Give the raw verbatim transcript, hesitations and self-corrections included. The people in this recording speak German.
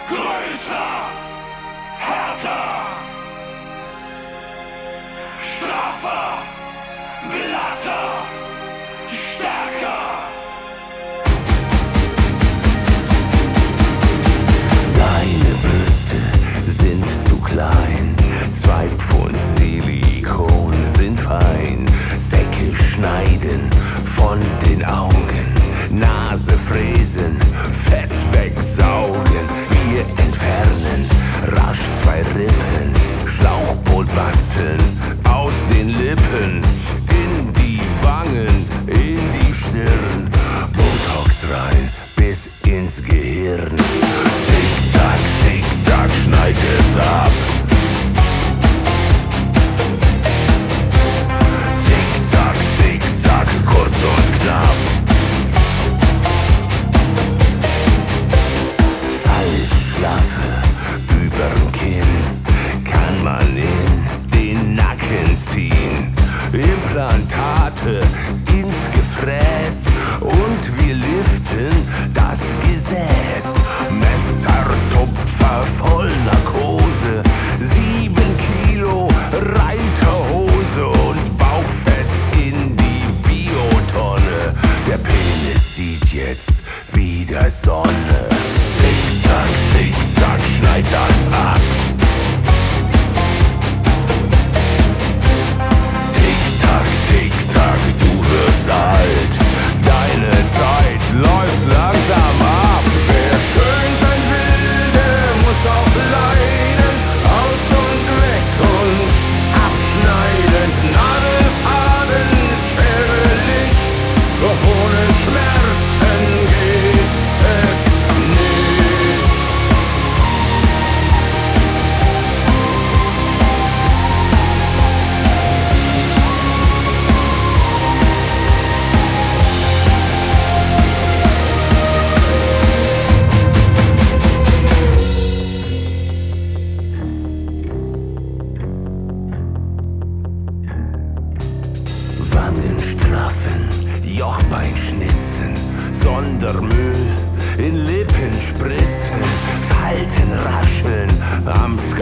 größer, härter, straffer, glatter, stärker. Deine Brüste sind zu klein, zwei Pfund Silikon sind fein. Säcke schneiden von den Augen, Nase fräsen, Fett wegsaugen. Wir entfernen rasch zwei Rippen, Schlauchboot basteln aus den Lippen, in die Wangen, in die Stirn, Botox rein bis ins Gehirn. Zickzack, zickzack, schneid es ab. Zickzack, zickzack, kurz und knapp. Alles Schlaffe überm Kinn kann man in den Nacken ziehen. Implantate ins Gefräß und wir liften das Gesäß. Messertupfer voll Narkose, sieben Kilo Reiterhose und Bauchfett in die Biotonne. Der Penis sieht jetzt wieder Sonne. Zickzack, zickzack, schneid das ab. Tick-Tack, Tick-Tack, du wirst alt. Deine Zeit läuft langsam ab. Wer schön sein will, der muss auch leiden. Aus und weg und abschneiden. Nadelfaden, Schere, Licht. Doch ohne Schmerzen geht es nicht. Wangen straffen, Jochbein schnitzen, Sondermüll in Lippen spritzen, Falten rascheln am